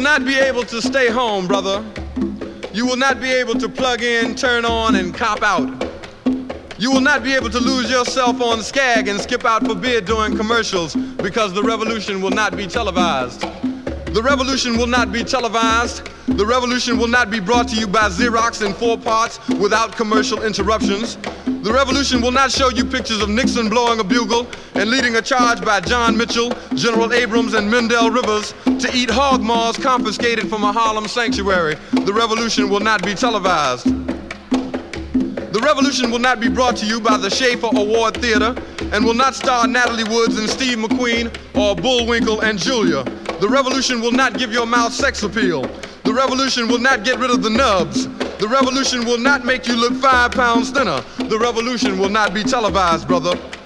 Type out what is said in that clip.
not be able to stay home, brother. You will not be able to plug in, turn on, and cop out. You will not be able to lose yourself on Skag and skip out for beer during commercials because the revolution will not be televised. The revolution will not be televised. The revolution will not be brought to you by Xerox in 4 parts without commercial interruptions. The revolution will not show you pictures of Nixon blowing a bugle and leading a charge by John Mitchell, General Abrams, and Mendel Rivers to eat hog maws confiscated from a Harlem sanctuary. The revolution will not be televised. The revolution will not be brought to you by the Schaefer Award Theater and will not star Natalie Woods and Steve McQueen or Bullwinkle and Julia. The revolution will not give your mouth sex appeal. The revolution will not get rid of the nubs. The revolution will not make you look 5 pounds thinner. The revolution will not be televised, brother.